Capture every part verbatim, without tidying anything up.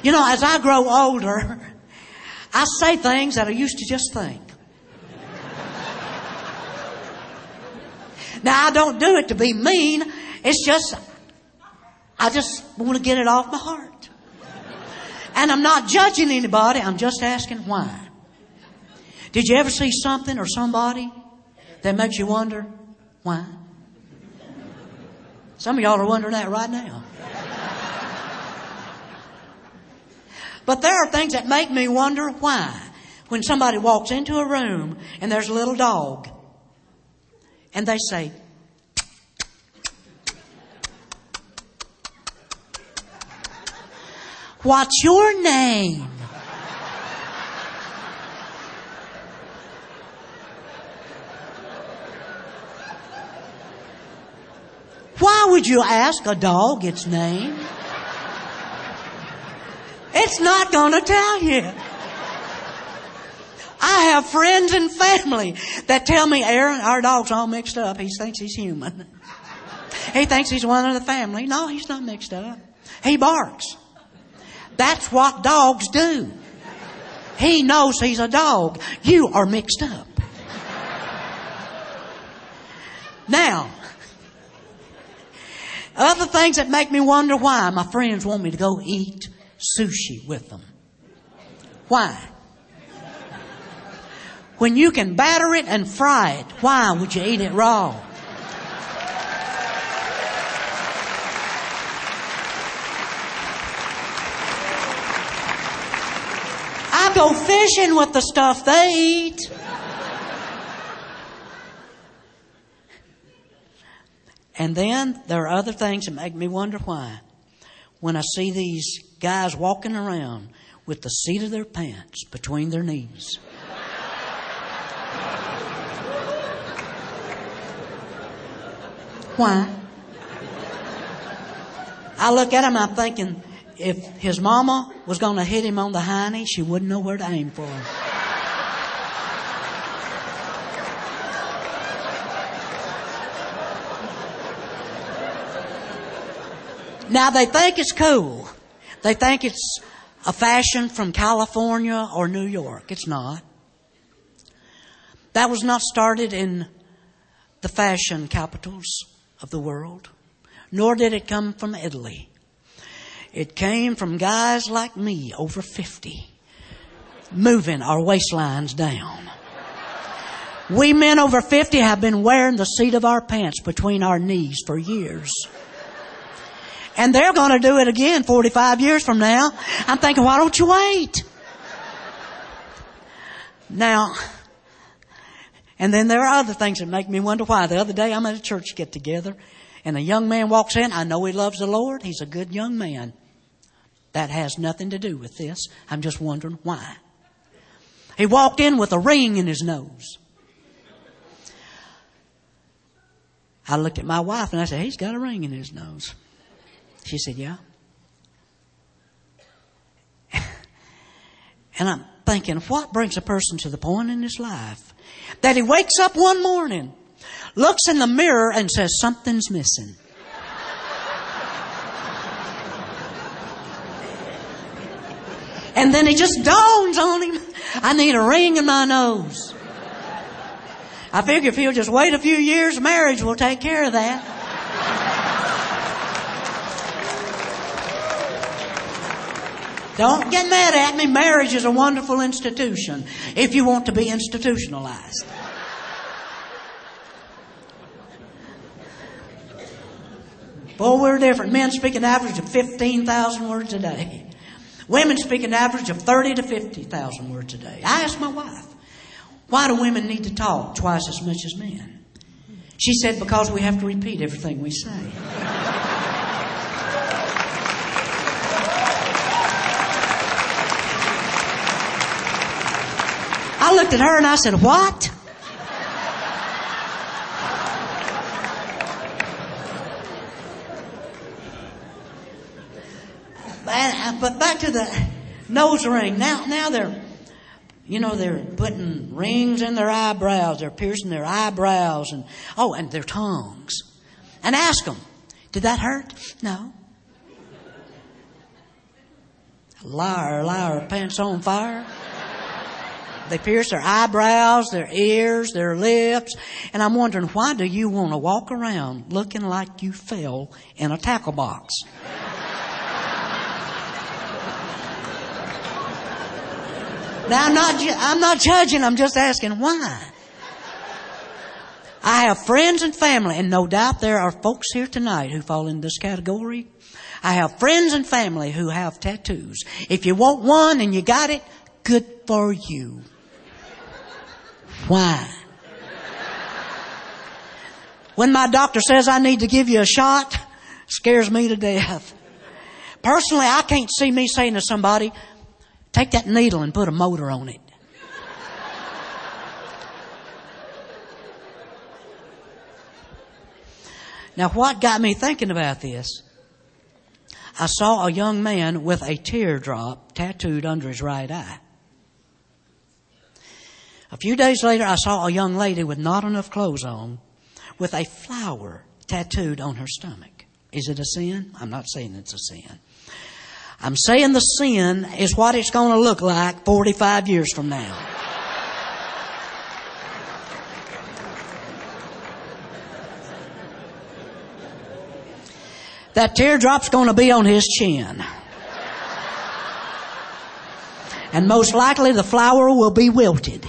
You know, as I grow older, I say things that I used to just think. Now, I don't do it to be mean. It's just, I just want to get it off my heart. And I'm not judging anybody. I'm just asking why. Did you ever see something or somebody that makes you wonder why? Some of y'all are wondering that right now. But there are things that make me wonder why. When somebody walks into a room and there's a little dog and they say, "What's your name?" Why would you ask a dog its name? It's not going to tell you. I have friends and family that tell me, "Aaron, our dog's all mixed up. He thinks he's human. He thinks he's one of the family." No, he's not mixed up. He barks. That's what dogs do. He knows he's a dog. You are mixed up. Now, other things that make me wonder why my friends want me to go eat sushi with them. Why? When you can batter it and fry it, why would you eat it raw? I go fishing with the stuff they eat. And then there are other things that make me wonder why. When I see these guys walking around with the seat of their pants between their knees. Why? I look at him, I'm thinking, if his mama was going to hit him on the hiney, she wouldn't know where to aim for him. Now, they think it's cool. They think it's a fashion from California or New York. It's not. That was not started in the fashion capitals of the world, nor did it come from Italy. It came from guys like me, over fifty, moving our waistlines down. We men over fifty have been wearing the seat of our pants between our knees for years. And they're going to do it again forty-five years from now. I'm thinking, why don't you wait? Now, and then there are other things that make me wonder why. The other day I'm at a church get together and a young man walks in. I know he loves the Lord. He's a good young man. That has nothing to do with this. I'm just wondering why. He walked in with a ring in his nose. I looked at my wife and I said, "He's got a ring in his nose." She said, "Yeah." And I'm thinking, what brings a person to the point in his life that he wakes up one morning, looks in the mirror and says, "Something's missing"? And then it just dawns on him, I need a ring in my nose. I figure if he'll just wait a few years, marriage will take care of that. Don't get mad at me. Marriage is a wonderful institution if you want to be institutionalized. Boy, we're different. Men speak an average of fifteen thousand words a day. Women speak an average of thirty to fifty thousand words a day. I asked my wife, why do women need to talk twice as much as men? She said, because we have to repeat everything we say. I looked at her and I said, "What?" But back to the nose ring. Now, now they're, you know, they're putting rings in their eyebrows. They're piercing their eyebrows and, oh, and their tongues. And ask them, did that hurt? No. Liar, liar, pants on fire. They pierce their eyebrows, their ears, their lips. And I'm wondering, why do you want to walk around looking like you fell in a tackle box? Now, I'm not, ju- I'm not judging, I'm just asking why. I have friends and family, and no doubt there are folks here tonight who fall in this category. I have friends and family who have tattoos. If you want one and you got it, good for you. Why? When my doctor says I need to give you a shot, scares me to death. Personally, I can't see me saying to somebody, take that needle and put a motor on it. Now, what got me thinking about this? I saw a young man with a teardrop tattooed under his right eye. A few days later, I saw a young lady with not enough clothes on with a flower tattooed on her stomach. Is it a sin? I'm not saying it's a sin. I'm saying the sin is what it's going to look like forty-five years from now. That teardrop's going to be on his chin. And most likely the flower will be wilted.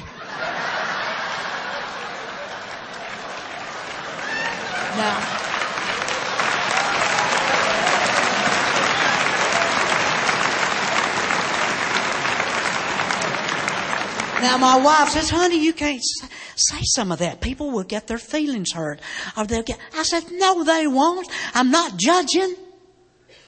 Now, now my wife says, honey, you can't say some of that. People will get their feelings hurt. Or they'll get, I said, no, they won't. I'm not judging.